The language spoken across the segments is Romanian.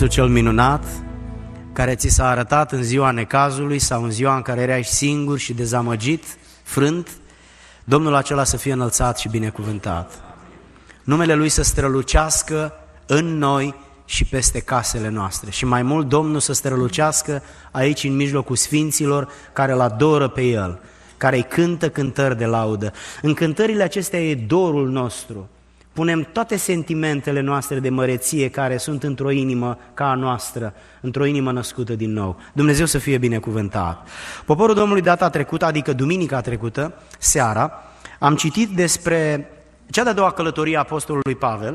Dumnezeuțul cel minunat, care ți s-a arătat în ziua necazului sau în ziua în care erai singur și dezamăgit, frânt, Domnul acela să fie înălțat și binecuvântat. Numele Lui să strălucească în noi și peste casele noastre. Și mai mult, Domnul să strălucească aici în mijlocul sfinților care îl adoră pe El, care îi cântă cântări de laudă. În cântările acestea e dorul nostru. Punem toate sentimentele noastre de măreție care sunt într-o inimă ca a noastră, într-o inimă născută din nou. Dumnezeu să fie binecuvântat. Poporul Domnului data trecută, adică duminica trecută, seara, am citit despre cea de-a doua călătorie a apostolului Pavel,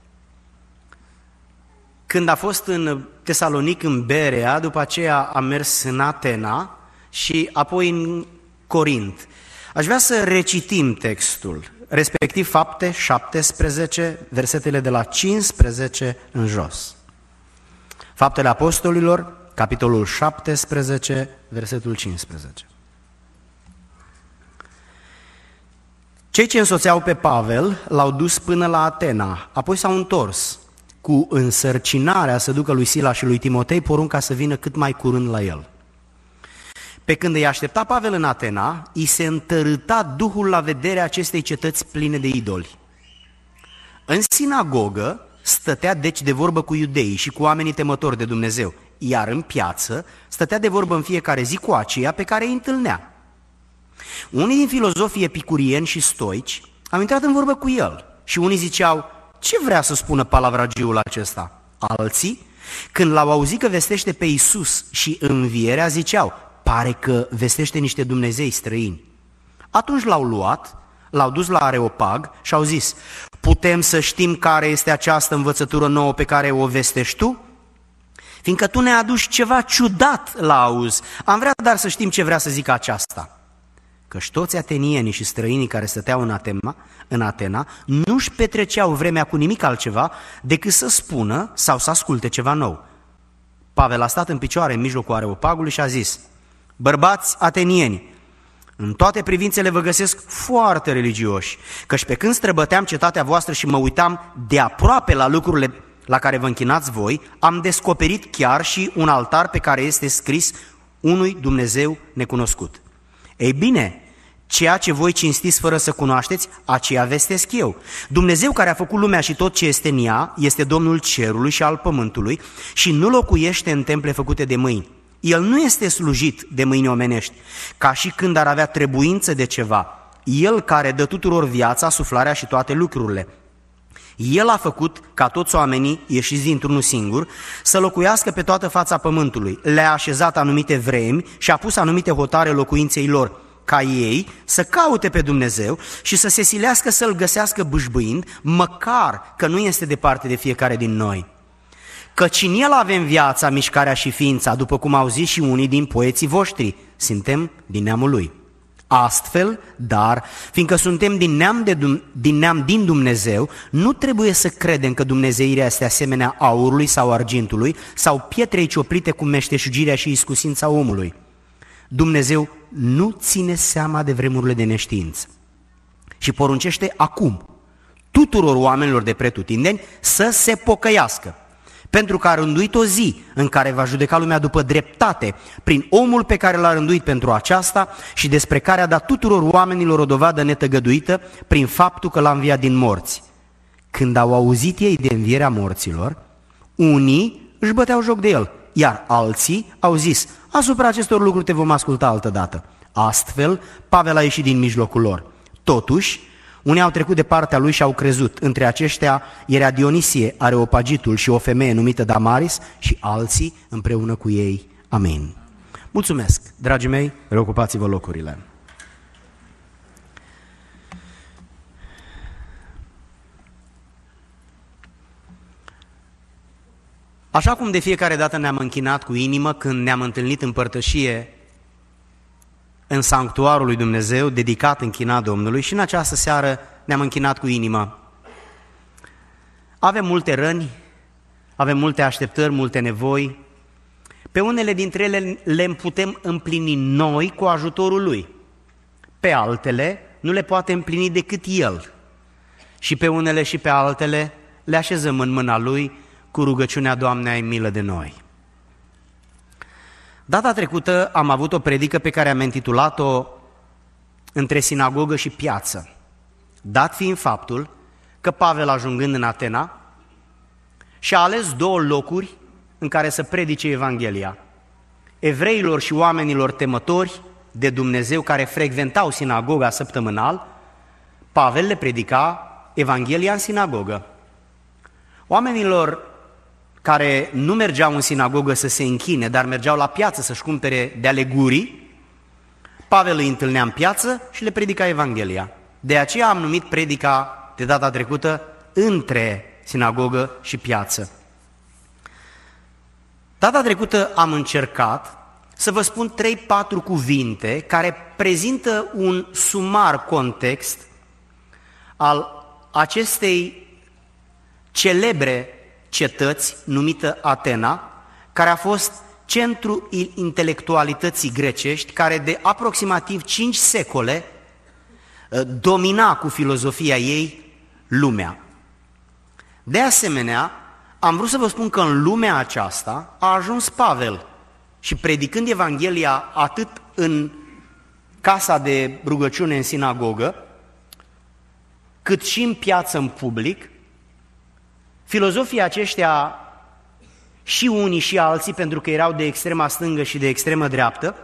când a fost în Tesalonic, în Berea, după aceea a mers în Atena și apoi în Corint. Aș vrea să recitim textul, respectiv Fapte 17, versetele de la 15 în jos. Faptele Apostolilor, capitolul 17, versetul 15. Cei ce însoțeau pe Pavel l-au dus până la Atena, apoi s-au întors cu însărcinarea să ducă lui Sila și lui Timotei porunca să vină cât mai curând la el. Pe când îi aștepta Pavel în Atena, îi se întărâta Duhul la vederea acestei cetăți pline de idoli. În sinagogă stătea deci de vorbă cu iudeii și cu oamenii temători de Dumnezeu, iar în piață stătea de vorbă în fiecare zi cu aceia pe care îi întâlnea. Unii din filozofii epicurieni și stoici au intrat în vorbă cu el și unii ziceau: ce vrea să spună palavragiul acesta? Alții, când l-au auzit că vestește pe Iisus și învierea, ziceau: pare că vestește niște dumnezei străini. Atunci l-au luat, l-au dus la Areopag și au zis: putem să știm care este această învățătură nouă pe care o vestești tu? Fiindcă tu ne aduci ceva ciudat la auz, am vrea dar să știm ce vrea să zică aceasta. Căci toți atenienii și străinii care stăteau în Atena nu-și petreceau vremea cu nimic altceva decât să spună sau să asculte ceva nou. Pavel a stat în picioare în mijlocul Areopagului și a zis: bărbați atenieni, în toate privințele vă găsesc foarte religioși, căci pe când străbăteam cetatea voastră și mă uitam de aproape la lucrurile la care vă închinați voi, am descoperit chiar și un altar pe care este scris unui Dumnezeu necunoscut. Ei bine, ceea ce voi cinstiți fără să cunoașteți, aceea vestesc eu. Dumnezeu care a făcut lumea și tot ce este în ea, este Domnul cerului și al pământului și nu locuiește în temple făcute de mâini. El nu este slujit de mâini omenești, ca și când ar avea trebuință de ceva. El care dă tuturor viața, suflarea și toate lucrurile. El a făcut ca toți oamenii, ieșiți dintr-unul singur, să locuiască pe toată fața pământului. Le-a așezat anumite vremi și a pus anumite hotare locuinței lor, ca ei să caute pe Dumnezeu și să se silească să-L găsească bâșbâind, măcar că nu este departe de fiecare din noi. Căci în El avem viața, mișcarea și ființa, după cum au zis și unii din poeții voștri, suntem din neamul Lui. Astfel, dar, fiindcă suntem din neam din Dumnezeu, nu trebuie să credem că dumnezeirea este asemenea aurului sau argintului sau pietrei cioplite cu meșteșugirea și iscusința omului. Dumnezeu nu ține seama de vremurile de neștiință și poruncește acum tuturor oamenilor de pretutindeni să se pocăiască, pentru că a rânduit o zi în care va judeca lumea după dreptate, prin omul pe care l-a rânduit pentru aceasta și despre care a dat tuturor oamenilor o dovadă netăgăduită prin faptul că l-a înviat din morți. Când au auzit ei de învierea morților, unii își băteau joc de el, iar alții au zis: asupra acestor lucruri te vom asculta altădată. Astfel, Pavel a ieșit din mijlocul lor. Totuși, unii au trecut de partea lui și au crezut. Între aceștia era Dionisie, Areopagitul și o femeie numită Damaris și alții împreună cu ei. Amin. Mulțumesc, dragii mei, reocupați-vă locurile. Așa cum de fiecare dată ne-am închinat cu inimă când ne-am întâlnit în părtășie în sanctuarul lui Dumnezeu, dedicat închinat Domnului, și în această seară ne-am închinat cu inima. Avem multe răni, avem multe așteptări, multe nevoi. Pe unele dintre ele le putem împlini noi cu ajutorul Lui. Pe altele nu le poate împlini decât El. Și pe unele și pe altele le așezăm în mâna Lui cu rugăciunea Doamne, ai milă de noi. Data trecută am avut o predică pe care am intitulat-o Între sinagogă și piață, dat fiind faptul că Pavel, ajungând în Atena, și-a ales două locuri în care să predice Evanghelia. Evreilor și oamenilor temători de Dumnezeu care frecventau sinagoga săptămânal, Pavel le predica Evanghelia în sinagogă. Oamenilor care nu mergeau în sinagogă să se închine, dar mergeau la piață să-și cumpere de ale gurii, Pavel îi întâlnea în piață și le predica Evanghelia. De aceea am numit predica de data trecută Între sinagogă și piață. Data trecută am încercat să vă spun 3-4 cuvinte care prezintă un sumar context al acestei celebre cetăți numită Atena, care a fost centru intelectualității grecești, care de aproximativ 5 secole domina cu filozofia ei lumea. De asemenea, am vrut să vă spun că în lumea aceasta a ajuns Pavel și predicând Evanghelia atât în casa de rugăciune în sinagogă, cât și în piață în public, filozofii aceștia, și unii și alții, pentru că erau de extrema stângă și de extremă dreaptă,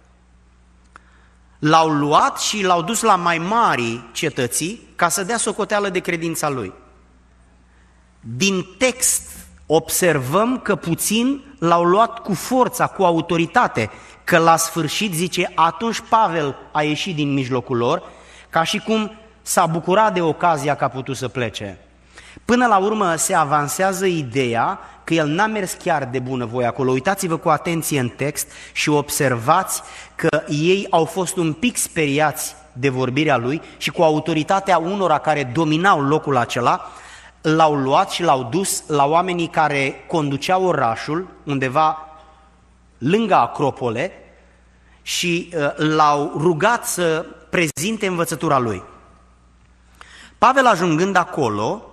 l-au luat și l-au dus la mai mari cetății ca să dea socoteală de credința lui. Din text observăm că puțin l-au luat cu forța, cu autoritate, că la sfârșit, zice, atunci Pavel a ieșit din mijlocul lor, ca și cum s-a bucurat de ocazia că a putut să plece. Până la urmă se avansează ideea că el n-a mers chiar de bunăvoie acolo. Uitați-vă cu atenție în text și observați că ei au fost un pic speriați de vorbirea lui și cu autoritatea unora care dominau locul acela, l-au luat și l-au dus la oamenii care conduceau orașul, undeva lângă Acropole, și l-au rugat să prezinte învățătura lui. Pavel, ajungând acolo,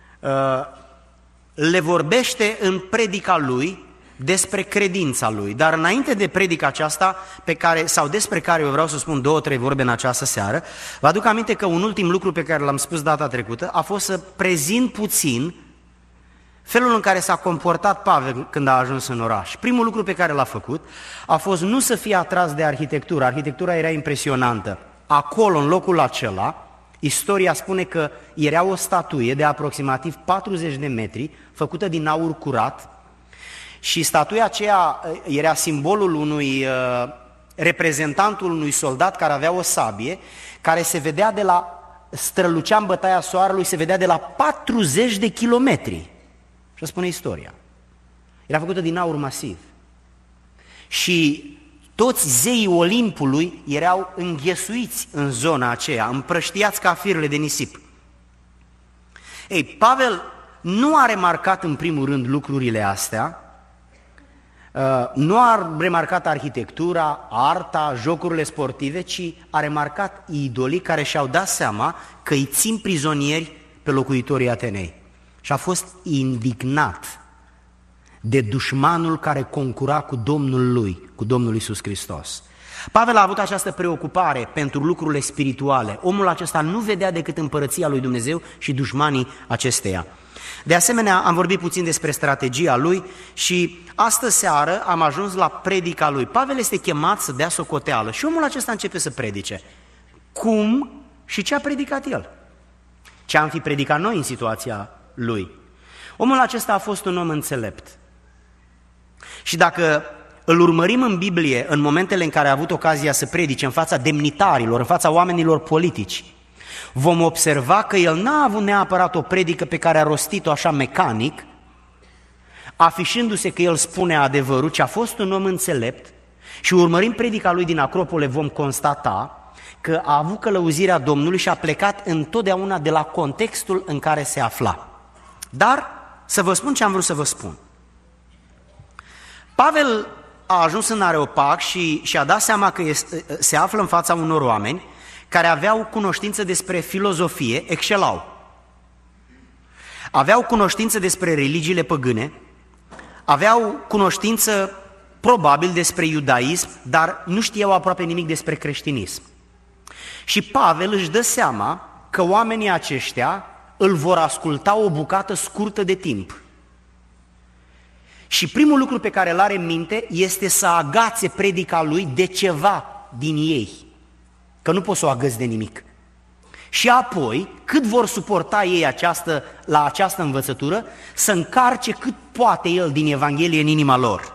le vorbește în predica lui despre credința lui. Dar înainte de predica aceasta, despre care eu vreau să spun 2-3 vorbe în această seară, vă aduc aminte că un ultim lucru pe care l-am spus data trecută a fost să prezint puțin felul în care s-a comportat Pavel când a ajuns în oraș. Primul lucru pe care l-a făcut a fost nu să fie atras de arhitectură. Arhitectura era impresionantă. Acolo, în locul acela, istoria spune că era o statuie de aproximativ 40 de metri, făcută din aur curat, și statuia aceea era simbolul unui reprezentantul unui soldat care avea o sabie, care se vedea strălucea în bătaia soarelui, se vedea de la 40 de kilometri. Și spune istoria. Era făcută din aur masiv. Și toți zeii Olimpului erau înghesuiți în zona aceea, împrăștiați ca firele de nisip. Ei, Pavel nu a remarcat în primul rând lucrurile astea, nu a remarcat arhitectura, arta, jocurile sportive, ci a remarcat idolii care și-au dat seama că îi țin prizonieri pe locuitorii Atenei. Și a fost indignat de dușmanul care concura cu Domnul lui, cu Domnul Iisus Hristos. Pavel a avut această preocupare pentru lucrurile spirituale. Omul acesta nu vedea decât împărăția lui Dumnezeu și dușmanii acesteia. De asemenea, am vorbit puțin despre strategia lui și astă seară am ajuns la predica lui. Pavel este chemat să dea socoteală și omul acesta începe să predice. Cum și ce a predicat el? Ce am fi predicat noi în situația lui? Omul acesta a fost un om înțelept. Și dacă îl urmărim în Biblie în momentele în care a avut ocazia să predice în fața demnitarilor, în fața oamenilor politici, vom observa că el n-a avut neapărat o predică pe care a rostit-o așa mecanic, afișându-se că el spune adevărul, ci a fost un om înțelept și urmărind predica lui din Acropole vom constata că a avut călăuzirea Domnului și a plecat întotdeauna de la contextul în care se afla. Dar să vă spun ce am vrut să vă spun. Pavel a ajuns în Areopag și și-a dat seama că se află în fața unor oameni care aveau cunoștință despre filozofie, excelau. Aveau cunoștință despre religiile păgâne, aveau cunoștință probabil despre iudaism, dar nu știau aproape nimic despre creștinism. Și Pavel își dă seama că oamenii aceștia îl vor asculta o bucată scurtă de timp. Și primul lucru pe care îl are în minte este să agațe predica lui de ceva din ei, că nu poți să o agăți de nimic. Și apoi, cât vor suporta ei la această învățătură, să încarce cât poate el din Evanghelie în inima lor.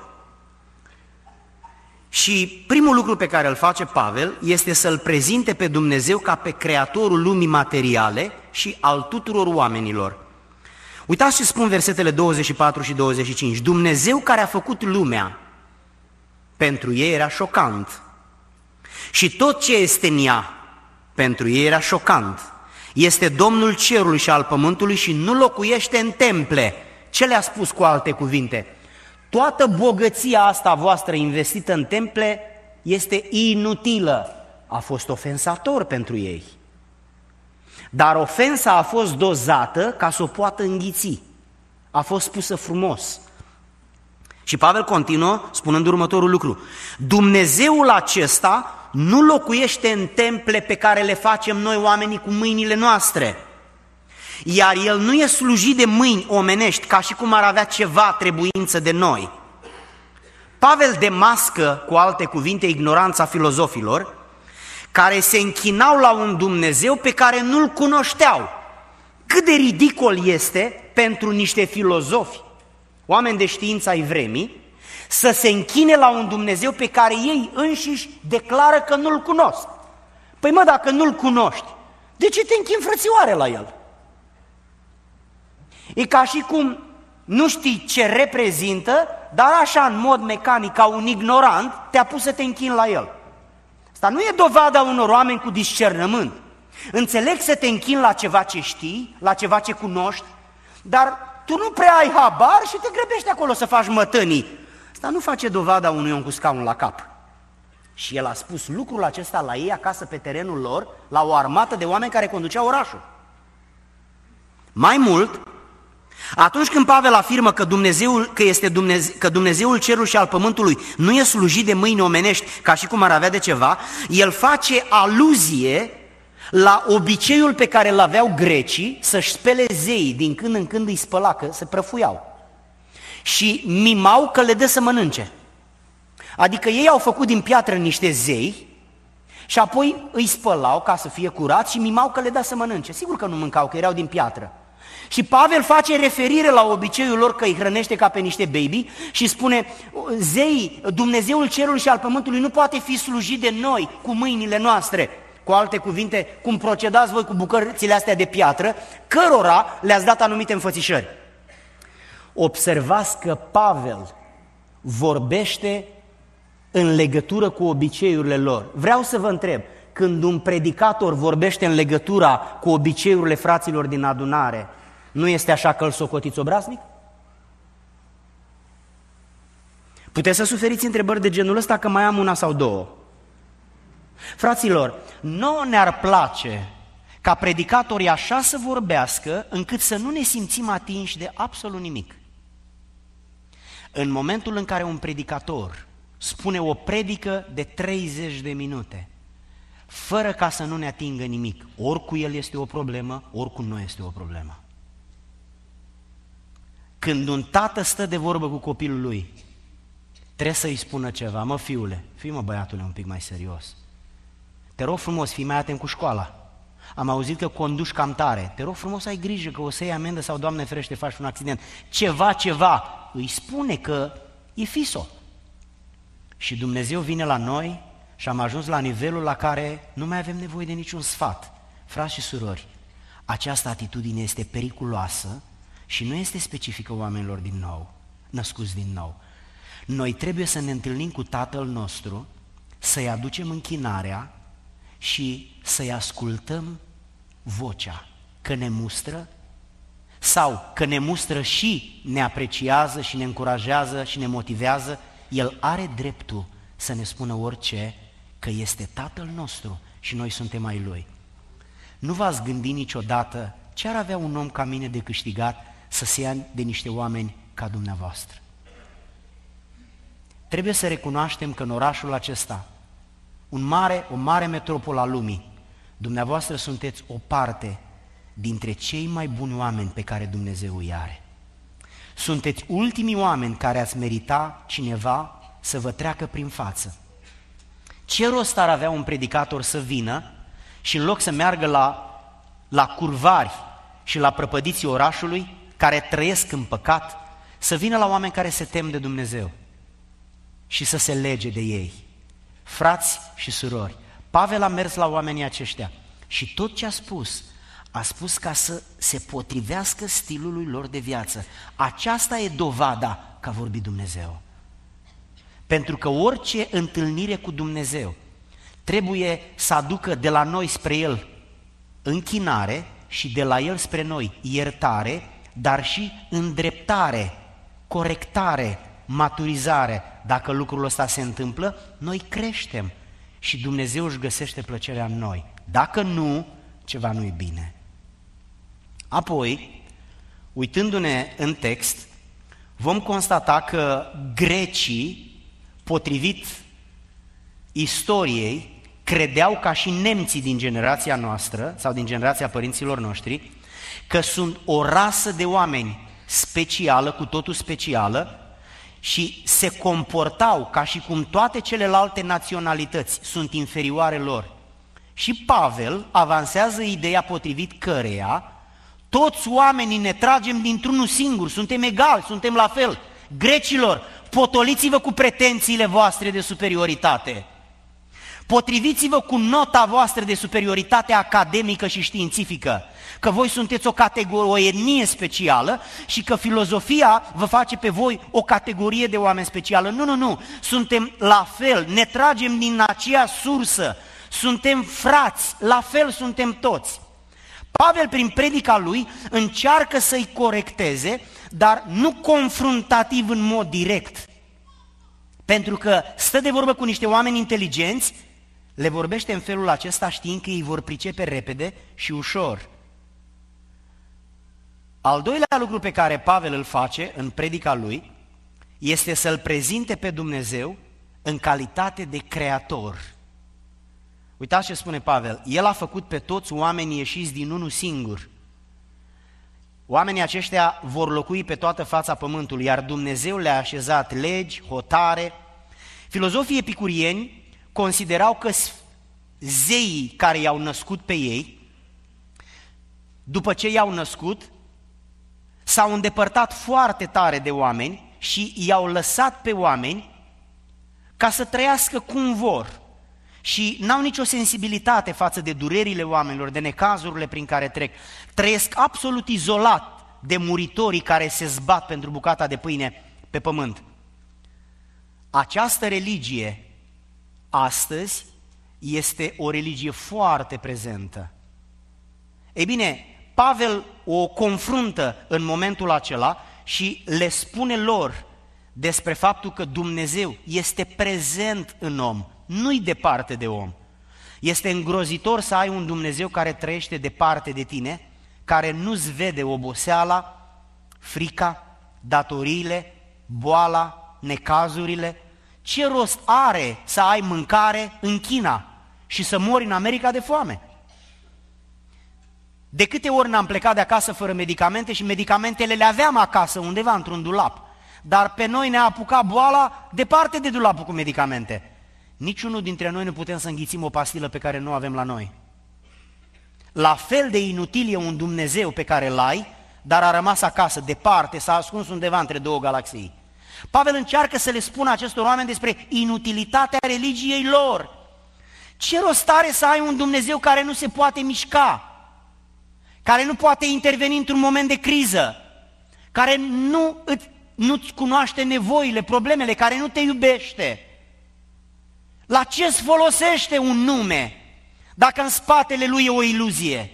Și primul lucru pe care îl face Pavel este să-L prezinte pe Dumnezeu ca pe Creatorul lumii materiale și al tuturor oamenilor. Uitați ce spun versetele 24 și 25. Dumnezeu care a făcut lumea, pentru ei era șocant. Și tot ce este în ea, pentru ei era șocant. Este Domnul cerului și al pământului și nu locuiește în temple. Ce le-a spus cu alte cuvinte? Toată bogăția asta voastră investită în temple este inutilă. A fost ofensator pentru ei. Dar ofensa a fost dozată ca să o poată înghiți. A fost spusă frumos. Și Pavel continuă spunând următorul lucru. Dumnezeul acesta nu locuiește în temple pe care le facem noi oamenii cu mâinile noastre. Iar El nu e slujit de mâini omenești ca și cum ar avea ceva trebuință de noi. Pavel demască, cu alte cuvinte, ignoranța filozofilor care se închinau la un Dumnezeu pe care nu-L cunoșteau. Cât de ridicol este pentru niște filozofi, oameni de știință ai vremii, să se închine la un Dumnezeu pe care ei înșiși declară că nu-L cunosc. Păi mă, dacă nu-L cunoști, de ce te închini, frățioare, la El? E ca și cum nu știi ce reprezintă, dar așa, în mod mecanic, ca un ignorant, te-a pus să te închini la El. Asta nu e dovada unor oameni cu discernământ. Înțeleg să te închini la ceva ce știi, la ceva ce cunoști, dar tu nu prea ai habar și te grăbești acolo să faci mătănii. Asta nu face dovada unui om cu scaun la cap. Și el a spus lucrul acesta la ei acasă pe terenul lor, la o armată de oameni care conduceau orașul. Mai mult, atunci când Pavel afirmă că Dumnezeul cerului și al pământului nu e slujit de mâini omenești ca și cum ar avea de ceva, el face aluzie la obiceiul pe care îl aveau grecii să-și spele zeii, din când în când îi spăla, că se prăfuiau. Și mimau că le dă să mănânce. Adică ei au făcut din piatră niște zei și apoi îi spălau ca să fie curați și mimau că le dă să mănânce. Sigur că nu mâncau, că erau din piatră. Și Pavel face referire la obiceiul lor că îi hrănește ca pe niște baby și spune, zeii, Dumnezeul cerului și al pământului nu poate fi slujit de noi cu mâinile noastre. Cu alte cuvinte, cum procedați voi cu bucățile astea de piatră, cărora le-ați dat anumite înfățișări. Observați că Pavel vorbește în legătură cu obiceiurile lor. Vreau să vă întreb, când un predicator vorbește în legătura cu obiceiurile fraților din adunare, nu este așa că îl socotiți obraznic? Puteți să suferiți întrebări de genul ăsta, că mai am una sau două. Fraților, nouă ne-ar place ca predicatorii așa să vorbească încât să nu ne simțim atinși de absolut nimic. În momentul în care un predicator spune o predică de 30 de minute, fără ca să nu ne atingă nimic, ori cu el este o problemă, ori cu noi este o problemă. Când un tată stă de vorbă cu copilul lui, trebuie să-i spună ceva. Mă, fiule, fii mă, băiatule, un pic mai serios. Te rog frumos, fii mai atent cu școala. Am auzit că conduci cam tare. Te rog frumos, ai grijă că o să iei amendă sau, Doamne ferește, faci un accident. Ceva, îi spune că e fiso. Și Dumnezeu vine la noi și am ajuns la nivelul la care nu mai avem nevoie de niciun sfat. Frați și surori, această atitudine este periculoasă și nu este specifică oamenilor din nou, născuți din nou. Noi trebuie să ne întâlnim cu Tatăl nostru, să-i aducem închinarea și să-i ascultăm vocea, că ne mustră sau că ne mustră și ne apreciază și ne încurajează și ne motivează. El are dreptul să ne spună orice, că este Tatăl nostru și noi suntem ai Lui. Nu v-ați gândit niciodată ce ar avea un om ca mine de câștigat să se ia de niște oameni ca dumneavoastră? Trebuie să recunoaștem că în orașul acesta, o mare metropolă a lumii, dumneavoastră sunteți o parte dintre cei mai buni oameni pe care Dumnezeu îi are. Sunteți ultimii oameni care ați merita cineva să vă treacă prin față. Ce rost ar avea un predicator să vină și în loc să meargă la curvari și la prăpădiții orașului, care trăiesc în păcat, să vină la oameni care se tem de Dumnezeu și să se lege de ei? Frați și surori, Pavel a mers la oamenii aceștia și tot ce a spus ca să se potrivească stilului lor de viață. Aceasta e dovada că a vorbit Dumnezeu. Pentru că orice întâlnire cu Dumnezeu trebuie să aducă de la noi spre El închinare și de la El spre noi iertare, dar și îndreptare, corectare, maturizare. Dacă lucrul ăsta se întâmplă, noi creștem și Dumnezeu își găsește plăcerea în noi. Dacă nu, ceva nu-i bine. Apoi, uitându-ne în text, vom constata că grecii, potrivit istoriei, credeau ca și nemții din generația noastră sau din generația părinților noștri că sunt o rasă de oameni specială, cu totul specială, și se comportau ca și cum toate celelalte naționalități sunt inferioare lor. Și Pavel avansează ideea potrivit căreia toți oamenii ne tragem dintr-unul singur, suntem egali, suntem la fel. Grecilor, potoliți-vă cu pretențiile voastre de superioritate. Potriviți-vă cu nota voastră de superioritate academică și științifică, că voi sunteți o etnie specială și că filozofia vă face pe voi o categorie de oameni specială. Nu, suntem la fel, ne tragem din aceea sursă, suntem frați, la fel suntem toți. Pavel, prin predica lui, încearcă să-i corecteze, dar nu confruntativ în mod direct, pentru că stă de vorbă cu niște oameni inteligenți, le vorbește în felul acesta știind că ei vor pricepe repede și ușor. Al doilea lucru pe care Pavel îl face în predica lui este să-L prezinte pe Dumnezeu în calitate de creator. Uitați ce spune Pavel, El a făcut pe toți oamenii ieșiți din unul singur. Oamenii aceștia vor locui pe toată fața pământului, iar Dumnezeu le-a așezat legi, hotare. Filozofii epicurieni considerau că zeii care i-au născut pe ei, după ce i-au născut, s-au îndepărtat foarte tare de oameni și i-au lăsat pe oameni ca să trăiască cum vor. Și n-au nicio sensibilitate față de durerile oamenilor, de necazurile prin care trec. Trăiesc absolut izolat de muritorii care se zbat pentru bucata de pâine pe pământ. Această religie astăzi este o religie foarte prezentă. Ei bine, Pavel o confruntă în momentul acela și le spune lor despre faptul că Dumnezeu este prezent în om, nu-i departe de om. Este îngrozitor să ai un Dumnezeu care trăiește departe de tine, care nu-ți vede oboseala, frica, datoriile, boala, necazurile. Ce rost are să ai mâncare în China și să mori în America de foame? De câte ori n-am plecat de acasă fără medicamente și medicamentele le aveam acasă undeva într-un dulap, dar pe noi ne-a apucat boala departe de dulapul cu medicamente. Niciunul dintre noi nu putem să înghițim o pastilă pe care nu o avem la noi. La fel de inutil e un Dumnezeu pe care l-ai, dar a rămas acasă, departe, s-a ascuns undeva între două galaxii. Pavel încearcă să le spună acestor oameni despre inutilitatea religiei lor. Ce rost are să ai un Dumnezeu care nu se poate mișca, care nu poate interveni într-un moment de criză, care nu-ți cunoaște nevoile, problemele, care nu te iubește? La ce îți folosește un nume dacă în spatele lui e o iluzie?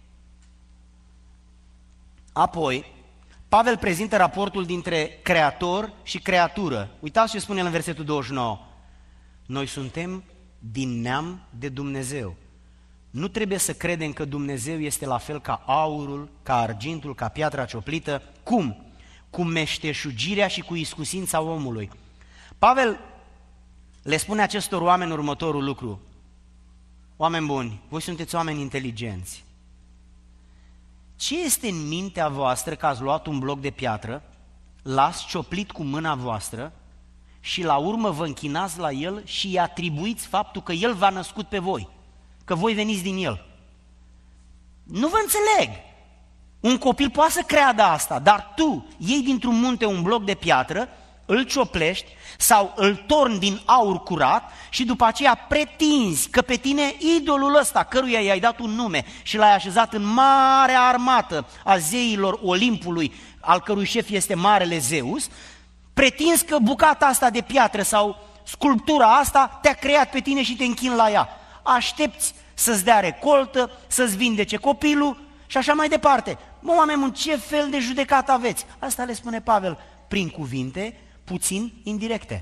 Apoi, Pavel prezintă raportul dintre creator și creatură. Uitați ce spune el în versetul 29. Noi suntem din neam de Dumnezeu. Nu trebuie să credem că Dumnezeu este la fel ca aurul, ca argintul, ca piatra cioplită. Cum? Cu meșteșugirea și cu iscusința omului. Pavel le spune acestor oameni următorul lucru. Oameni buni, voi sunteți oameni inteligenți. Ce este în mintea voastră că ați luat un bloc de piatră, l-ați cioplit cu mâna voastră și la urmă vă închinați la el și îi atribuiți faptul că el v-a născut pe voi, că voi veniți din el? Nu vă înțeleg! Un copil poate să creadă asta, dar tu iei dintr-un munte un bloc de piatră, îl cioplești sau îl torni din aur curat și după aceea pretinzi că pe tine idolul ăsta, căruia i-ai dat un nume și l-ai așezat în marea armată a zeilor Olimpului, al cărui șef este Marele Zeus, pretinzi că bucata asta de piatră sau sculptura asta te-a creat pe tine și te închini la ea. Aștepți să-ți dea recoltă, să-ți vindece copilul și așa mai departe. Mă, oameni buni, ce fel de judecată aveți? Asta le spune Pavel prin cuvinte puțin indirecte.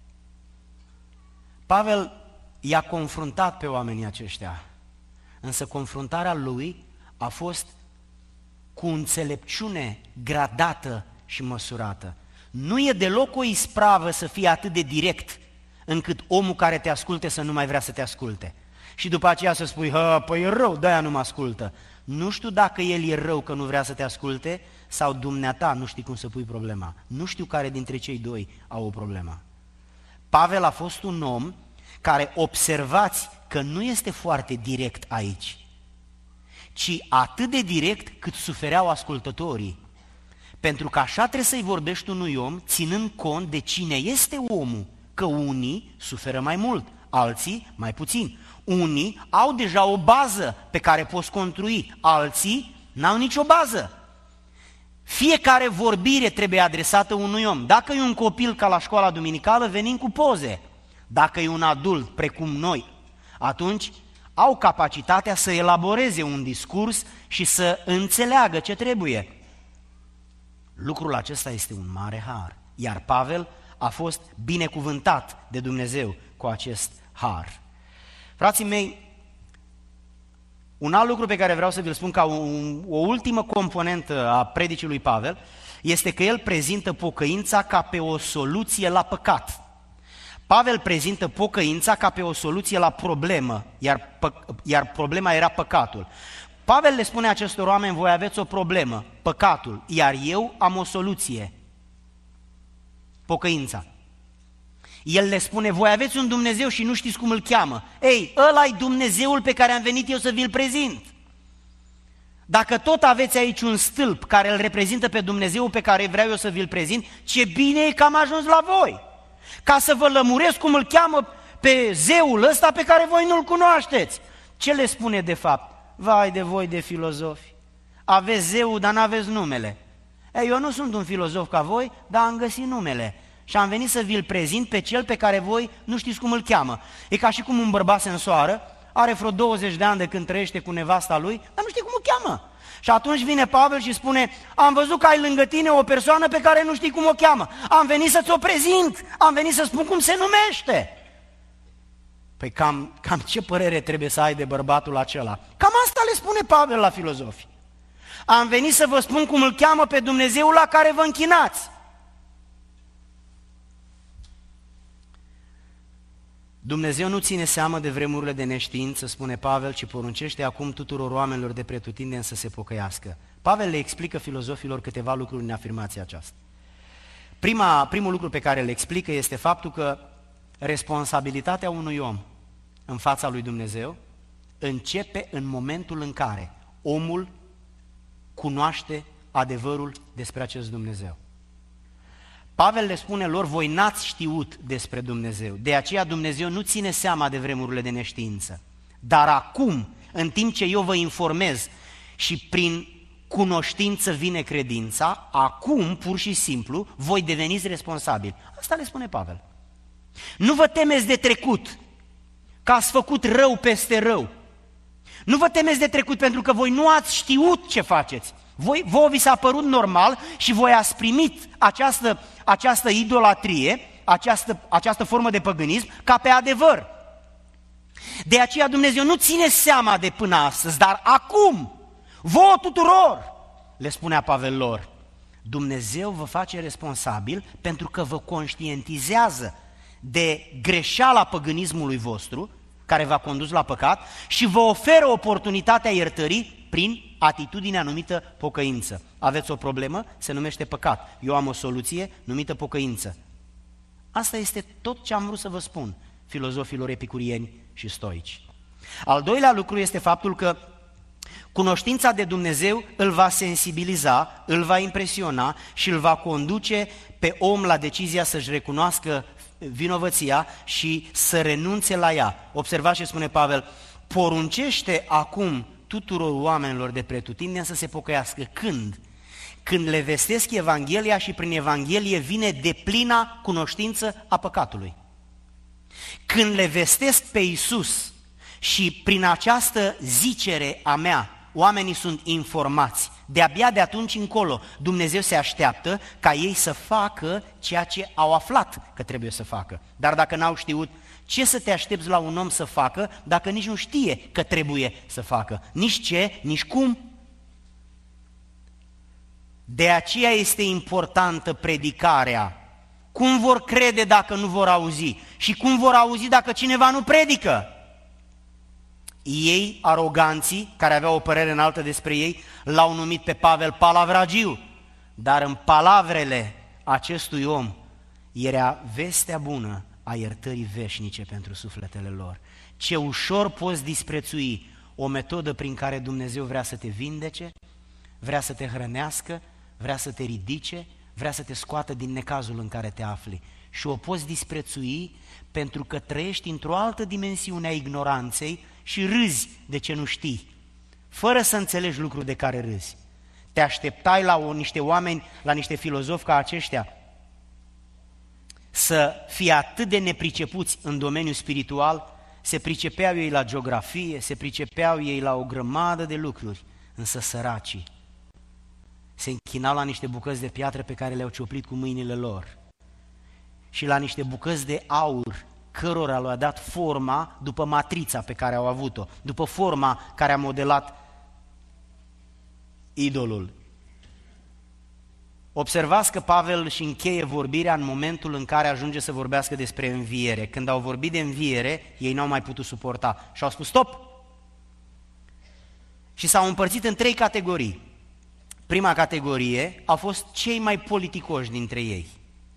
Pavel i-a confruntat pe oamenii aceștia, însă confruntarea lui a fost cu înțelepciune gradată și măsurată. Nu e deloc o ispravă să fie atât de direct încât omul care te asculte să nu mai vrea să te asculte. Și după aceea să spui, păi e rău, de-aia nu mă ascultă. Nu știu dacă el e rău că nu vrea să te asculte sau dumneata nu știi cum să pui problema. Nu știu care dintre cei doi au o problemă. Pavel a fost un om care, observați că nu este foarte direct aici, ci atât de direct cât sufereau ascultătorii. Pentru că așa trebuie să-i vorbești unui om, ținând cont de cine este omul, că unii suferă mai mult, alții mai puțin. Unii au deja o bază pe care poți construi, alții n-au nicio bază. Fiecare vorbire trebuie adresată unui om. Dacă e un copil ca la școala duminicală, venim cu poze. Dacă e un adult precum noi, atunci au capacitatea să elaboreze un discurs și să înțeleagă ce trebuie. Lucrul acesta este un mare har, iar Pavel a fost binecuvântat de Dumnezeu cu acest har. Frații mei, un alt lucru pe care vreau să vi-l spun ca o ultimă componentă a predicii lui Pavel este că el prezintă pocăința ca pe o soluție la păcat. Pavel prezintă pocăința ca pe o soluție la problemă, iar problema era păcatul. Pavel le spune acestor oameni, voi aveți o problemă, păcatul, iar eu am o soluție, pocăința. El le spune, voi aveți un Dumnezeu și nu știți cum îl cheamă. Ei, ăla-i Dumnezeul pe care am venit eu să vi-l prezint. Dacă tot aveți aici un stâlp care îl reprezintă pe Dumnezeul pe care vreau eu să vi-l prezint, ce bine e că am ajuns la voi, ca să vă lămuresc cum îl cheamă pe zeul ăsta pe care voi nu-l cunoașteți. Ce le spune de fapt? Vai de voi de filozofi, aveți zeul, dar n-aveți numele. Ei, eu nu sunt un filozof ca voi, dar am găsit numele și am venit să vi-l prezint pe cel pe care voi nu știți cum îl cheamă. E ca și cum un bărbat se însoară, are vreo 20 de ani de când trăiește cu nevasta lui, dar nu știe cum o cheamă. Și atunci vine Pavel și spune, am văzut că ai lângă tine o persoană pe care nu știi cum o cheamă. Am venit să ți-o prezint, am venit să spun cum se numește. Păi cam ce părere trebuie să ai de bărbatul acela? Cam asta le spune Pavel la filozofi. Am venit să vă spun cum îl cheamă pe Dumnezeul la care vă închinați. Dumnezeu nu ține seamă de vremurile de neștiință, spune Pavel, ci poruncește acum tuturor oamenilor de pretutindeni să se pocăiască. Pavel le explică filozofilor câteva lucruri în afirmația aceasta. Primul lucru pe care le explică este faptul că responsabilitatea unui om în fața lui Dumnezeu începe în momentul în care omul cunoaște adevărul despre acest Dumnezeu. Pavel le spune lor, voi n-ați știut despre Dumnezeu, de aceea Dumnezeu nu ține seama de vremurile de neștiință. Dar acum, în timp ce eu vă informez și prin cunoștință vine credința, acum, pur și simplu, voi deveniți responsabili. Asta le spune Pavel. Nu vă temeți de trecut, că ați făcut rău peste rău. Nu vă temeți de trecut pentru că voi nu ați știut ce faceți. Vouă vi s-a părut normal și voi ați primit această idolatrie, această formă de păgânism ca pe adevăr. De aceea Dumnezeu nu ține seama de până astăzi, dar acum, vouă tuturor, le spunea Pavel lor, Dumnezeu vă face responsabil pentru că vă conștientizează de greșeala păgânismului vostru, care v-a condus la păcat, și vă oferă oportunitatea iertării prin atitudinea numită pocăință. Aveți o problemă? Se numește păcat. Eu am o soluție numită pocăință. Asta este tot ce am vrut să vă spun, filozofilor epicurieni și stoici. Al doilea lucru este faptul că cunoștința de Dumnezeu îl va sensibiliza, îl va impresiona și îl va conduce pe om la decizia să-și recunoască vinovăția și să renunțe la ea. Observați ce spune Pavel, poruncește acum tuturor oamenilor de pretutindeni să se pocăiască. Când? Când le vestesc Evanghelia și prin Evanghelie vine deplina cunoștință a păcatului. Când le vestesc pe Iisus și prin această zicere a mea, oamenii sunt informați, de-abia de atunci încolo Dumnezeu se așteaptă ca ei să facă ceea ce au aflat că trebuie să facă. Dar dacă n-au știut, ce să te aștepți la un om să facă dacă nici nu știe că trebuie să facă? Nici ce, nici cum. De aceea este importantă predicarea. Cum vor crede dacă nu vor auzi? Și cum vor auzi dacă cineva nu predică? Ei, aroganții, care aveau o părere înaltă despre ei, l-au numit pe Pavel palavragiu, dar în palavrele acestui om era vestea bună a iertării veșnice pentru sufletele lor. Ce ușor poți disprețui o metodă prin care Dumnezeu vrea să te vindece, vrea să te hrănească, vrea să te ridice, vrea să te scoată din necazul în care te afli. Și o poți disprețui pentru că trăiești într-o altă dimensiune a ignoranței și râzi de ce nu știi, fără să înțelegi lucruri de care râzi. Te așteptai la niște oameni, la niște filozofi ca aceștia, să fie atât de nepricepuți în domeniul spiritual, se pricepeau ei la geografie, se pricepeau ei la o grămadă de lucruri, însă săracii se închinau la niște bucăți de piatră pe care le-au cioplit cu mâinile lor și la niște bucăți de aur cărora le-a dat forma după matrița pe care au avut-o, după forma care a modelat idolul. Observați că Pavel își încheie vorbirea în momentul în care ajunge să vorbească despre înviere. Când au vorbit de înviere, ei n-au mai putut suporta și au spus stop! Și s-au împărțit în 3 categorii. Prima categorie a fost cei mai politicoși dintre ei.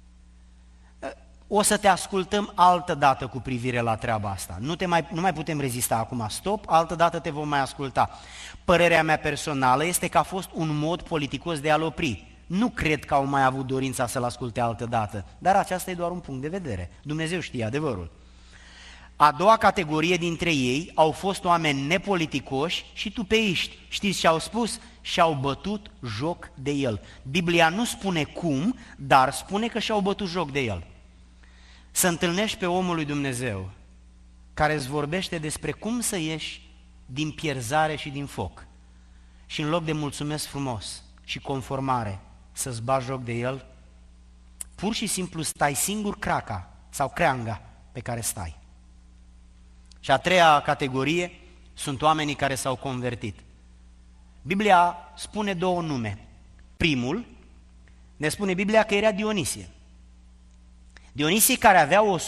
O să te ascultăm altă dată cu privire la treaba asta. Nu mai putem rezista acum, stop, altă dată te vom mai asculta. Părerea mea personală este că a fost un mod politicos de a-l opri. Nu cred că au mai avut dorința să-l asculte altă dată, dar aceasta e doar un punct de vedere. Dumnezeu știe adevărul. A doua categorie dintre ei au fost oameni nepoliticoși și tupeiști. Știți ce au spus? Și-au bătut joc de el. Biblia nu spune cum, dar spune că și-au bătut joc de el. Să întâlnești pe omul lui Dumnezeu care îți vorbește despre cum să ieși din pierzare și din foc și în loc de mulțumesc frumos și conformare să-ți bagi joc de el, pur și simplu stai singur craca sau creanga pe care stai. Și a treia categorie sunt oamenii care s-au convertit. Biblia spune 2 nume. Primul, ne spune Biblia că era Dionisie. Dionisie care avea o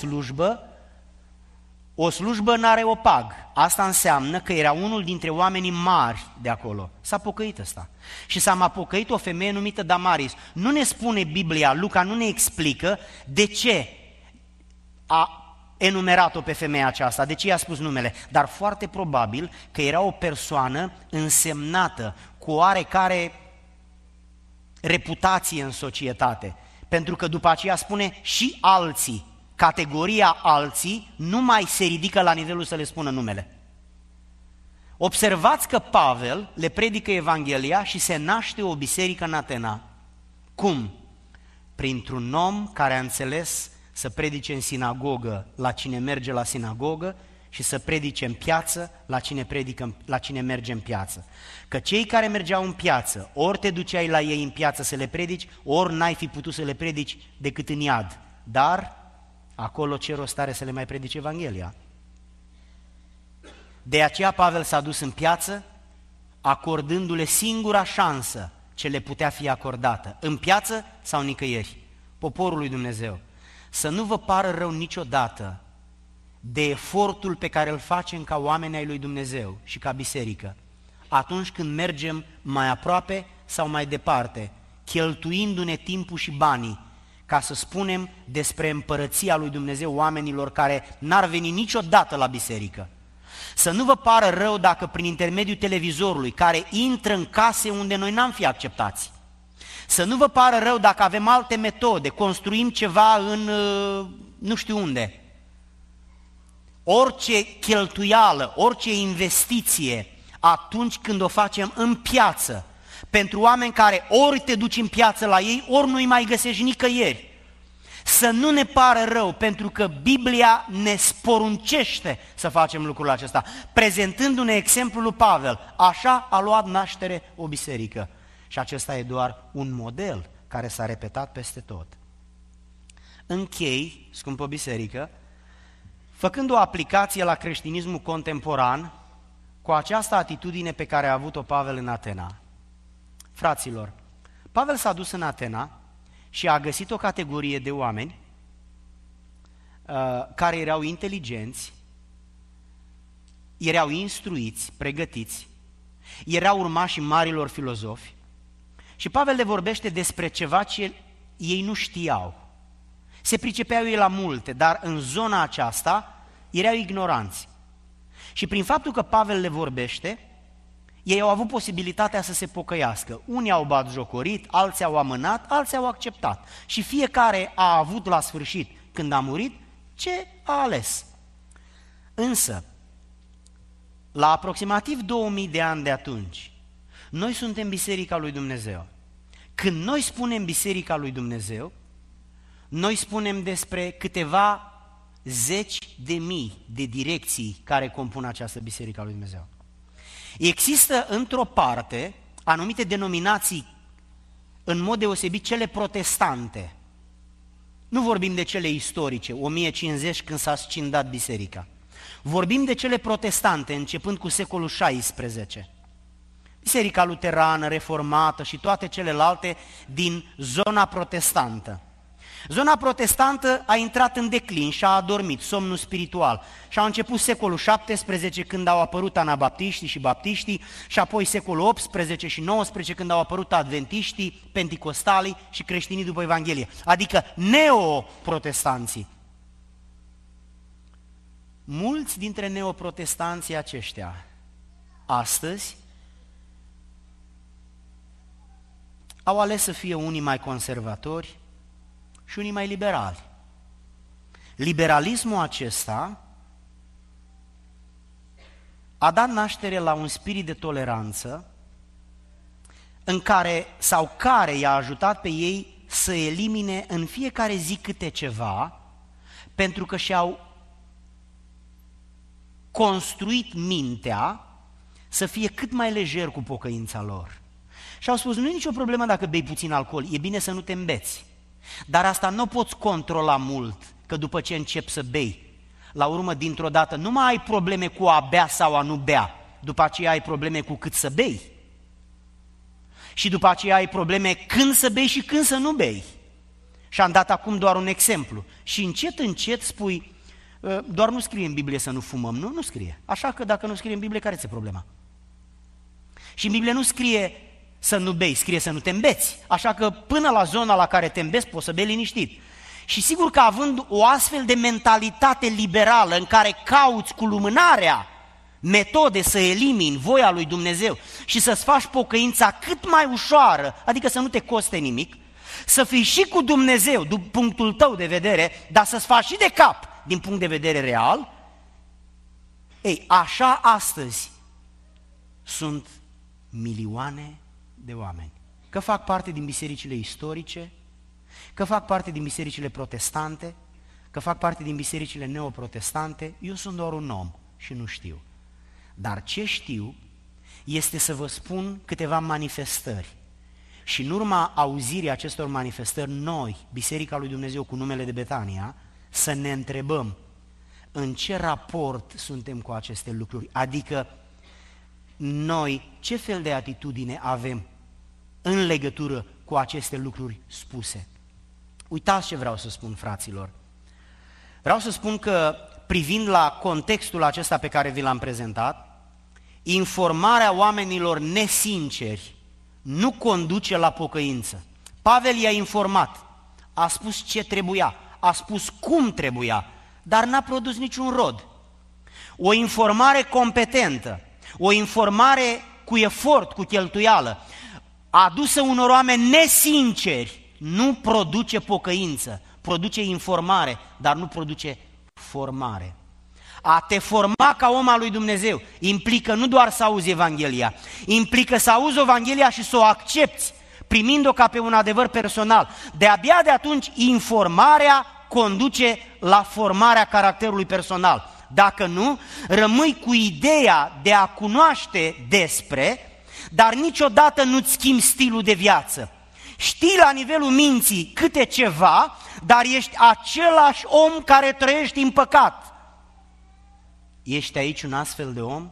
slujbă în Areopag. Asta înseamnă că era unul dintre oamenii mari de acolo. S-a pocăit ăsta. Și s-a pocăit o femeie numită Damaris. Nu ne spune Biblia, Luca nu ne explică de ce a enumerat-o pe femeia aceasta, de ce i-a spus numele, dar foarte probabil că era o persoană însemnată, cu oarecare reputație în societate, pentru că după aceea spune și alții, categoria alții nu mai se ridică la nivelul să le spună numele. Observați că Pavel le predică Evanghelia și se naște o biserică în Atena. Cum? Printr-un om care a înțeles să predice în sinagogă la cine merge la sinagogă și să predice în piață la cine merge în piață. Că cei care mergeau în piață, ori te duceai la ei în piață să le predici, ori n-ai fi putut să le predici decât în iad. Dar acolo ce rost are să le mai predici Evanghelia? De aceea Pavel s-a dus în piață, acordându-le singura șansă ce le putea fi acordată, în piață sau nicăieri, poporul lui Dumnezeu. Să nu vă pară rău niciodată de efortul pe care îl facem ca oameni ai lui Dumnezeu și ca biserică, atunci când mergem mai aproape sau mai departe, cheltuindu-ne timpul și banii, ca să spunem despre împărăția lui Dumnezeu oamenilor care n-ar veni niciodată la biserică. Să nu vă pară rău dacă prin intermediul televizorului, care intră în case unde noi n-am fi acceptați, să nu vă pară rău dacă avem alte metode, construim ceva în nu știu unde. Orice cheltuială, orice investiție, atunci când o facem în piață, pentru oameni care ori te duci în piață la ei, ori nu-i mai găsești nicăieri. Să nu ne pară rău, pentru că Biblia ne sporuncește să facem lucrul acesta, prezentându-ne exemplul lui Pavel. Așa a luat naștere o biserică. Și acesta e doar un model care s-a repetat peste tot. Închei, scumpă biserică, făcând o aplicație la creștinismul contemporan cu această atitudine pe care a avut-o Pavel în Atena. Fraților, Pavel s-a dus în Atena și a găsit o categorie de oameni care erau inteligenți, erau instruiți, pregătiți, erau urmașii marilor filozofi și Pavel le vorbește despre ceva ce ei nu știau. Se pricepeau ei la multe, dar în zona aceasta erau ignoranți. Și prin faptul că Pavel le vorbește, ei au avut posibilitatea să se pocăiască. Unii au batjocorit, alții au amânat, alții au acceptat. Și fiecare a avut la sfârșit, când a murit, ce a ales. Însă, la aproximativ 2000 de ani de atunci, noi suntem Biserica lui Dumnezeu. Când noi spunem Biserica lui Dumnezeu, noi spunem despre câteva zeci de mii de direcții care compun această Biserică a lui Dumnezeu. Există într-o parte anumite denominații, în mod deosebit cele protestante. Nu vorbim de cele istorice, 1050 când s-a scindat biserica. Vorbim de cele protestante, începând cu secolul XVI. Biserica luterană, reformată și toate celelalte din zona protestantă. Zona protestantă a intrat în declin și a adormit, somnul spiritual. Și a început secolul XVII când au apărut anabaptiștii și baptiștii și apoi secolul XVIII și XIX când au apărut adventiștii, penticostalii și creștinii după Evanghelie, adică neoprotestanții. Mulți dintre neoprotestanții aceștia astăzi au ales să fie unii mai conservatori și unii mai liberali. Liberalismul acesta a dat naștere la un spirit de toleranță în care i-a ajutat pe ei să elimine în fiecare zi câte ceva, pentru că și-au construit mintea să fie cât mai lejer cu pocăința lor. Și au spus, nu e nicio problemă dacă bei puțin alcool, e bine să nu te îmbeți. Dar asta nu poți controla mult, că după ce începi să bei, la urmă, dintr-o dată, nu mai ai probleme cu a bea sau a nu bea, după aceea ai probleme cu cât să bei. Și după aceea ai probleme când să bei și când să nu bei. Și am dat acum doar un exemplu. Și încet, încet spui, doar nu scrie în Biblie să nu fumăm, nu? Nu scrie. Așa că dacă nu scrie în Biblie, care ți-e problema? Și în Biblie nu scrie să nu bei, scrie să nu te îmbeți. Așa că până la zona la care te îmbeți poți să bei liniștit. Și sigur că având o astfel de mentalitate liberală în care cauți cu lumânarea metode să elimini voia lui Dumnezeu și să-ți faci pocăința cât mai ușoară, adică să nu te coste nimic, să fii și cu Dumnezeu din punctul tău de vedere, dar să-ți faci și de cap din punct de vedere real, ei, așa astăzi sunt milioane de oameni. Că fac parte din bisericile istorice, că fac parte din bisericile protestante, că fac parte din bisericile neoprotestante, eu sunt doar un om și nu știu. Dar ce știu este să vă spun câteva manifestări. Și în urma auzirii acestor manifestări, noi, Biserica lui Dumnezeu cu numele de Betania, să ne întrebăm în ce raport suntem cu aceste lucruri, adică noi ce fel de atitudine avem în legătură cu aceste lucruri spuse. Uitați ce vreau să spun, fraților. Vreau să spun că, privind la contextul acesta pe care vi l-am prezentat, informarea oamenilor nesinceri nu conduce la pocăință. Pavel i-a informat, a spus ce trebuia, a spus cum trebuia, dar n-a produs niciun rod. O informare competentă, o informare cu efort, cu cheltuială, adusă unor oameni nesinceri, nu produce pocăință, produce informare, dar nu produce formare. A te forma ca om al lui Dumnezeu implică nu doar să auzi Evanghelia, implică să auzi Evanghelia și să o accepți, primind-o ca pe un adevăr personal. De-abia de atunci informarea conduce la formarea caracterului personal. Dacă nu, rămâi cu ideea de a cunoaște despre, dar niciodată nu-ți schimbi stilul de viață. Știi la nivelul minții câte ceva, dar ești același om care trăiești în păcat. Ești aici un astfel de om?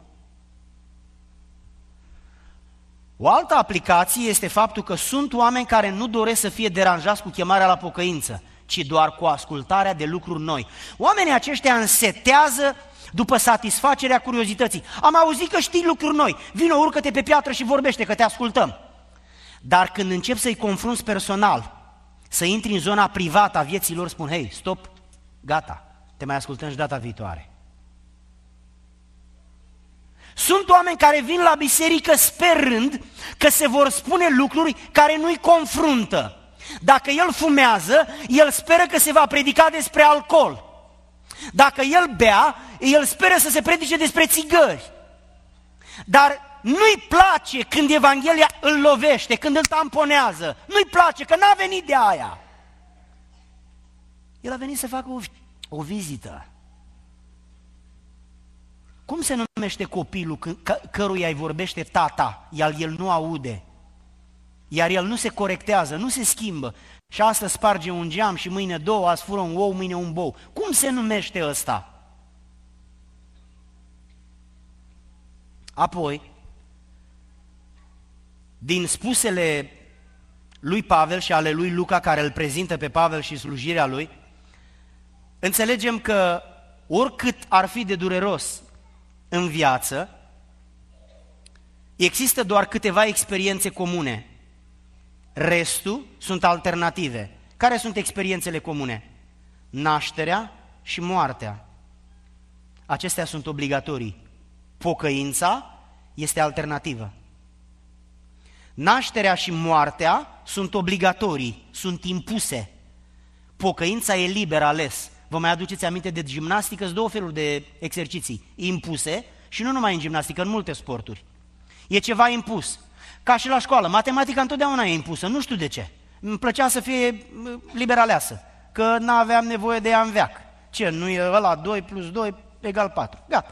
O altă aplicație este faptul că sunt oameni care nu doresc să fie deranjați cu chemarea la pocăință, ci doar cu ascultarea de lucruri noi. Oamenii aceștia însetează după satisfacerea curiozității. Am auzit că știi lucruri noi, vino, urcă-te pe piatră și vorbește, că te ascultăm. Dar când începi să-i confrunți personal, să intri în zona privată a vieții lor, spun, hei, stop, gata, te mai ascultăm și data viitoare. Sunt oameni care vin la biserică sperând că se vor spune lucruri care nu-i confruntă. Dacă el fumează, el speră că se va predica despre alcool. Dacă el bea, el speră să se predice despre țigări. Dar nu-i place când Evanghelia îl lovește, când îl tamponează. Nu-i place, că n-a venit de aia. El a venit să facă o vizită. Cum se numește copilul căruia îi vorbește tata, iar el nu aude? Iar el nu se corectează, nu se schimbă. Și astăzi sparge un geam și mâine două, azi fură un ou, mâine un bou. Cum se numește ăsta? Apoi, din spusele lui Pavel și ale lui Luca, care îl prezintă pe Pavel și slujirea lui, înțelegem că oricât ar fi de dureros în viață, există doar câteva experiențe comune. Restul sunt alternative. Care sunt experiențele comune? Nașterea și moartea. Acestea sunt obligatorii. Pocăința este alternativă. Nașterea și moartea sunt obligatorii, sunt impuse. Pocăința e liber ales. Vă mai aduceți aminte de gimnastică? Sunt două feluri de exerciții impuse și nu numai în gimnastică, în multe sporturi. E ceva impus. Ca și la școală, matematica întotdeauna e impusă, nu știu de ce. Îmi plăcea să fie liber aleasă, că n-aveam nevoie de ea în veac. Ce, nu e ăla 2 plus 2 egal 4. Gata.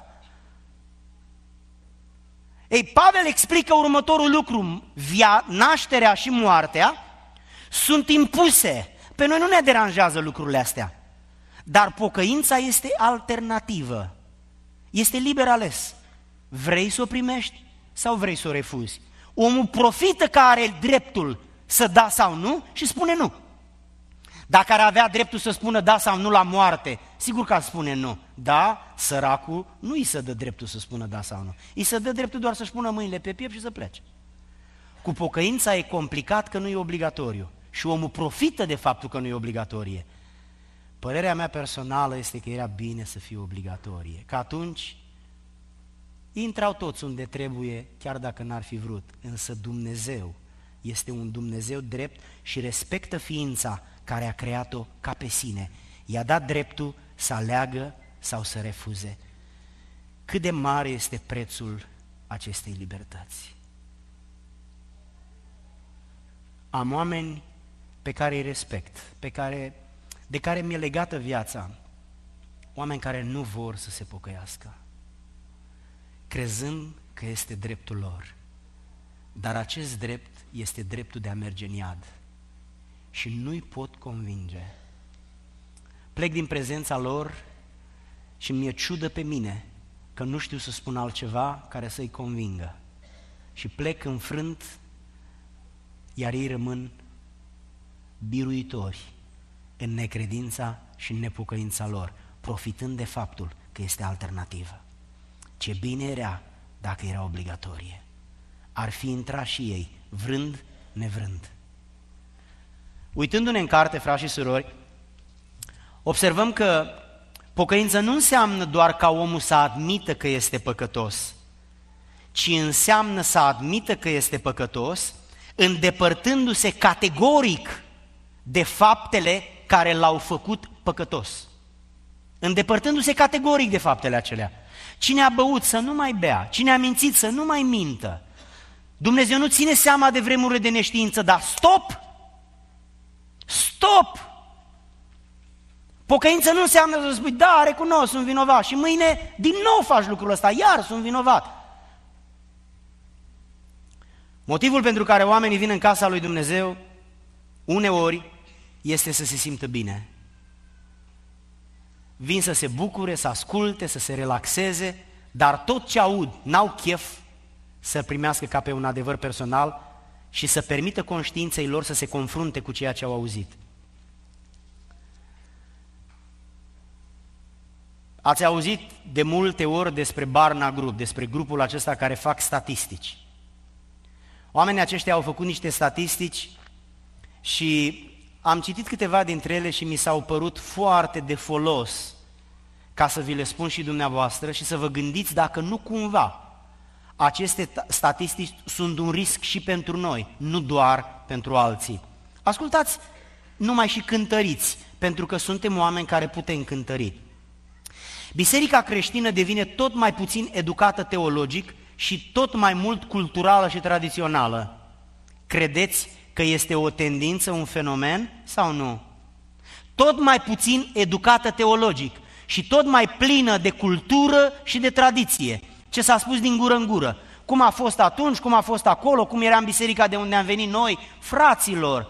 Ei, Pavel explică următorul lucru. Nașterea și moartea sunt impuse. Pe noi nu ne deranjează lucrurile astea. Dar pocăința este alternativă. Este liber ales. Vrei să o primești sau vrei să o refuzi? Omul profită că are dreptul să da sau nu și spune nu. Dacă ar avea dreptul să spună da sau nu la moarte, sigur că ar spune nu. Da, săracul nu îi se dă dreptul să spună da sau nu. Îi se dă dreptul doar să-și pună mâinile pe piept și să plece. Cu pocăința e complicat că nu e obligatoriu. Și omul profită de faptul că nu e obligatorie. Părerea mea personală este că era bine să fie obligatorie. Că atunci intrau toți unde trebuie, chiar dacă n-ar fi vrut. Însă Dumnezeu este un Dumnezeu drept și respectă ființa care a creat-o ca pe sine. I-a dat dreptul să aleagă sau să refuze. Cât de mare este prețul acestei libertăți. Am oameni pe care îi respect, de care mi-e legată viața, oameni care nu vor să se pocăiască, crezând că este dreptul lor, dar acest drept este dreptul de a merge în iad și nu-i pot convinge. Plec din prezența lor și mi-e ciudă pe mine că nu știu să spun altceva care să-i convingă. Și plec înfrânt, iar ei rămân biruitori în necredința și în nepocăința lor, profitând de faptul că este alternativă. Ce bine era dacă era obligatorie. Ar fi intrat și ei, vrând, nevrând. Uitându-ne în carte, frați și surori, observăm că pocăința nu înseamnă doar ca omul să admită că este păcătos, ci înseamnă să admită că este păcătos, îndepărtându-se categoric de faptele care l-au făcut păcătos. Îndepărtându-se categoric de faptele acelea. Cine a băut să nu mai bea, cine a mințit să nu mai mintă. Dumnezeu nu ține seama de vremurile de neștiință, dar stop! Stop! Pocăință nu înseamnă să spui, da, recunosc, sunt vinovat și mâine din nou faci lucrul ăsta, iar sunt vinovat. Motivul pentru care oamenii vin în casa lui Dumnezeu uneori este să se simtă bine. Vin să se bucure, să asculte, să se relaxeze, dar tot ce aud n-au chef să primească ca pe un adevăr personal și să permită conștiinței lor să se confrunte cu ceea ce au auzit. Ați auzit de multe ori despre Barna Group, despre grupul acesta care fac statistici. Oamenii aceștia au făcut niște statistici și am citit câteva dintre ele și mi s-au părut foarte de folos ca să vi le spun și dumneavoastră și să vă gândiți dacă nu cumva aceste statistici sunt un risc și pentru noi, nu doar pentru alții. Ascultați numai și cântăriți, pentru că suntem oameni care putem cântări. Biserica creștină devine tot mai puțin educată teologic și tot mai mult culturală și tradițională. Credeți că este o tendință, un fenomen sau nu? Tot mai puțin educată teologic și tot mai plină de cultură și de tradiție. Ce s-a spus din gură în gură. Cum a fost atunci, cum a fost acolo, cum era în biserica de unde am venit noi, fraților.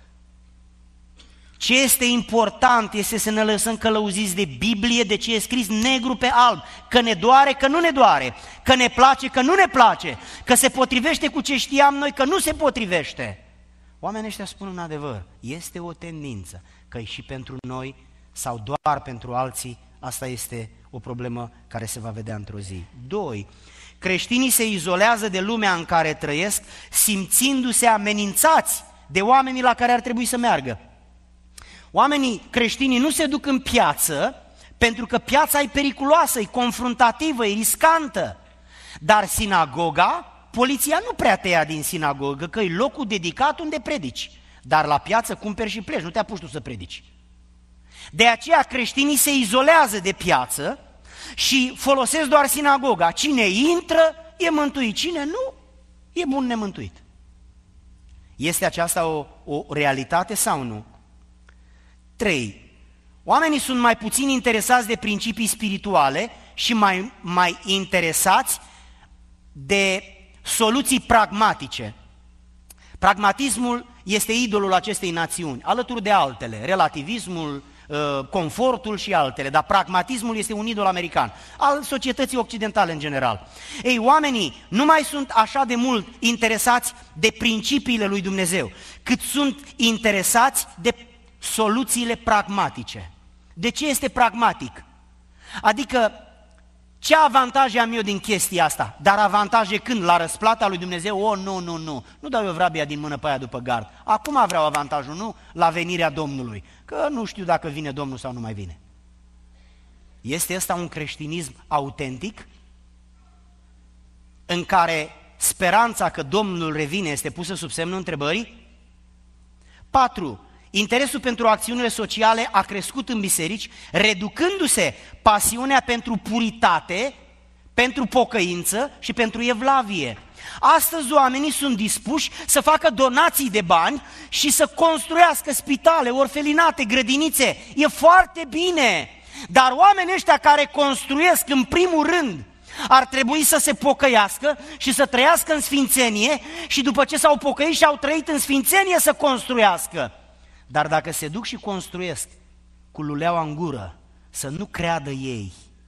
Ce este important este să ne lăsăm călăuziți de Biblie, de ce e scris negru pe alb, că ne doare, că nu ne doare, că ne place, că nu ne place, că se potrivește cu ce știam noi, că nu se potrivește. Oamenii ăștia spun un adevăr, este o tendință, că și pentru noi sau doar pentru alții, asta este o problemă care se va vedea într-o zi. 2. Creștinii se izolează de lumea în care trăiesc, simțindu-se amenințați de oamenii la care ar trebui să meargă. Oamenii creștini nu se duc în piață pentru că piața e periculoasă, e confruntativă, e riscantă. Dar sinagoga, poliția nu prea te ia din sinagogă, că e locul dedicat unde predici. Dar la piață cumperi și pleci, nu te apuci tu să predici. De aceea creștinii se izolează de piață și folosesc doar sinagoga. Cine intră e mântuit, cine nu e bun nemântuit. Este aceasta o realitate sau nu? 3. Oamenii sunt mai puțin interesați de principii spirituale și mai interesați de soluții pragmatice. Pragmatismul este idolul acestei națiuni, alături de altele, relativismul, confortul și altele, dar pragmatismul este un idol american, al societății occidentale în general. Ei, oamenii nu mai sunt așa de mult interesați de principiile lui Dumnezeu, cât sunt interesați de soluțiile pragmatice. De ce este pragmatic? Adică, ce avantaje am eu din chestia asta? Dar avantaje când? La răsplata lui Dumnezeu? Nu dau eu vrabia din mână pe aia după gard. Acum vreau avantajul, nu la venirea Domnului, că nu știu dacă vine Domnul sau nu mai vine. Este ăsta un creștinism autentic? În care speranța că Domnul revine este pusă sub semnul întrebării? 4. Interesul pentru acțiunile sociale a crescut în biserici, reducându-se pasiunea pentru puritate, pentru pocăință și pentru evlavie. Astăzi oamenii sunt dispuși să facă donații de bani și să construiască spitale, orfelinate, grădinițe. E foarte bine, dar oamenii ăștia care construiesc în primul rând ar trebui să se pocăiască și să trăiască în sfințenie și după ce s-au pocăit și au trăit în sfințenie să construiască. Dar dacă se duc și construiesc cu luleaua în gură, să nu creadă ei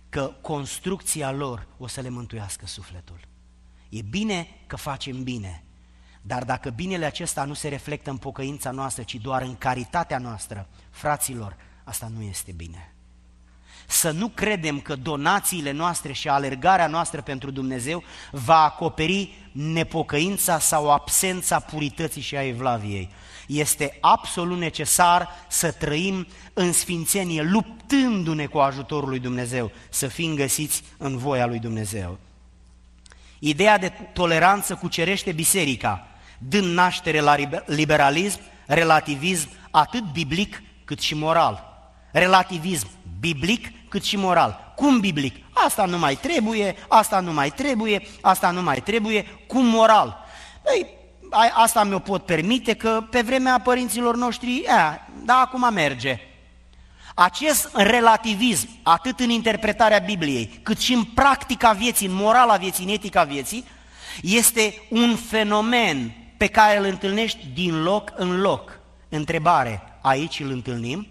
că construcția lor o să le mântuiască sufletul. E bine că facem bine, dar dacă binele acesta nu se reflectă în pocăința noastră, ci doar în caritatea noastră, fraților, asta nu este bine. Să nu credem că donațiile noastre și alergarea noastră pentru Dumnezeu va acoperi nepocăința sau absența purității și a evlaviei. Este absolut necesar să trăim în sfințenie, luptându-ne cu ajutorul lui Dumnezeu, să fim găsiți în voia lui Dumnezeu. Ideea de toleranță cucerește biserica, dând naștere la liberalism, relativism, atât biblic cât și moral. Relativism biblic cât și moral. Cum biblic? Asta nu mai trebuie, asta nu mai trebuie, asta nu mai trebuie. Cum moral? Ei, asta mi-o pot permite că pe vremea părinților noștri, da, acum merge. Acest relativism, atât în interpretarea Bibliei, cât și în practica vieții, în morala vieții, în etica vieții, este un fenomen pe care îl întâlnești din loc în loc. Întrebare, aici îl întâlnim?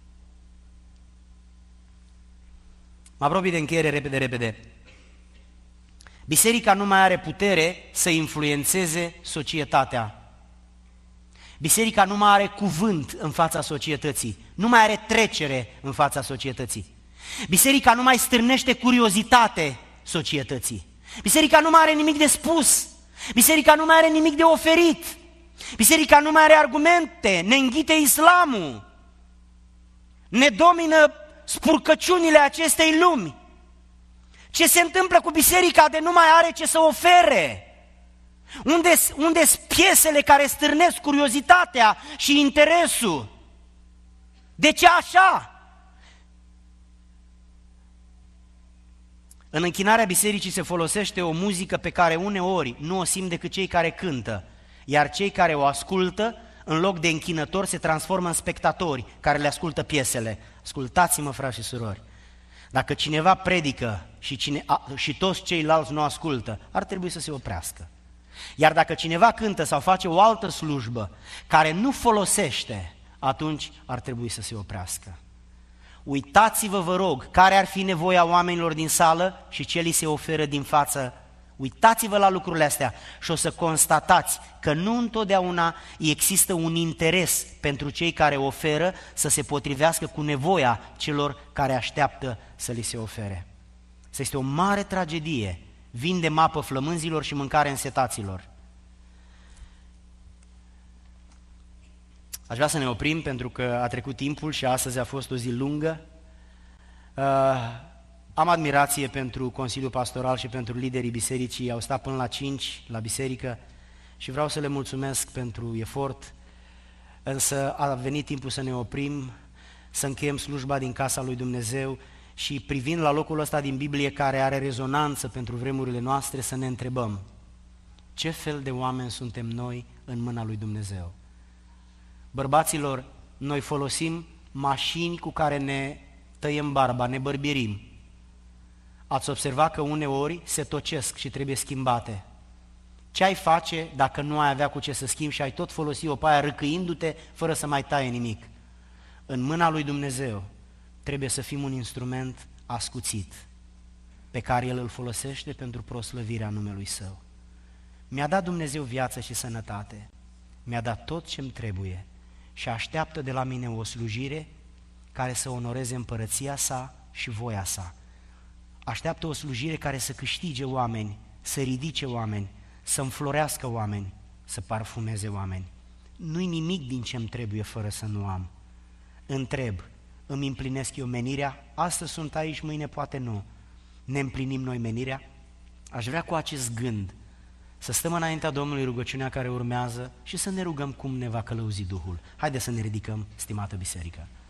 Mă apropii de încheiere repede. Biserica nu mai are putere să influențeze societatea. Biserica nu mai are cuvânt în fața societății, nu mai are trecere în fața societății. Biserica nu mai stârnește curiozitate societății. Biserica nu mai are nimic de spus. Biserica nu mai are nimic de oferit. Biserica nu mai are argumente, ne înghite islamul, ne domină spurcăciunile acestei lumi. Ce se întâmplă cu biserica de nu mai are ce să ofere? Unde-s piesele care stârnesc curiozitatea și interesul? De ce așa? În închinarea bisericii se folosește o muzică pe care uneori nu o simt decât cei care cântă, iar cei care o ascultă, în loc de închinători, se transformă în spectatori care le ascultă piesele. Ascultați-mă, frați și surori, dacă cineva predică și toți ceilalți nu ascultă, ar trebui să se oprească. Iar dacă cineva cântă sau face o altă slujbă care nu folosește, atunci ar trebui să se oprească. Uitați-vă, vă rog, care ar fi nevoia oamenilor din sală și ce li se oferă din față. Uitați-vă la lucrurile astea și o să constatați că nu întotdeauna există un interes pentru cei care oferă să se potrivească cu nevoia celor care așteaptă să li se ofere. Asta este o mare tragedie. Vinde apă flămânzilor și mâncare însetaților. Aș vrea să ne oprim pentru că a trecut timpul și astăzi a fost o zi lungă. Am admirație pentru Consiliul Pastoral și pentru liderii bisericii, au stat până la 5 la biserică și vreau să le mulțumesc pentru efort, însă a venit timpul să ne oprim, să încheiem slujba din casa lui Dumnezeu și privind la locul ăsta din Biblie care are rezonanță pentru vremurile noastre, să ne întrebăm ce fel de oameni suntem noi în mâna lui Dumnezeu. Bărbaților, noi folosim mașini cu care ne tăiem barba, ne bărbirim. Ați observat că uneori se tocesc și trebuie schimbate. Ce ai face dacă nu ai avea cu ce să schimbi și ai tot folosi-o pe aia râcâindu-te fără să mai taie nimic? În mâna lui Dumnezeu trebuie să fim un instrument ascuțit pe care El îl folosește pentru proslăvirea numelui Său. Mi-a dat Dumnezeu viață și sănătate, mi-a dat tot ce-mi trebuie și așteaptă de la mine o slujire care să onoreze împărăția Sa și voia Sa. Așteaptă o slujire care să câștige oameni, să ridice oameni, să înflorească oameni, să parfumeze oameni. Nu-i nimic din ce-mi trebuie fără să nu am. Întreb, îmi împlinesc eu menirea? Astăzi sunt aici, mâine poate nu. Ne împlinim noi menirea? Aș vrea cu acest gând să stăm înaintea Domnului rugăciunea care urmează și să ne rugăm cum ne va călăuzi Duhul. Haideți să ne ridicăm, stimată biserică.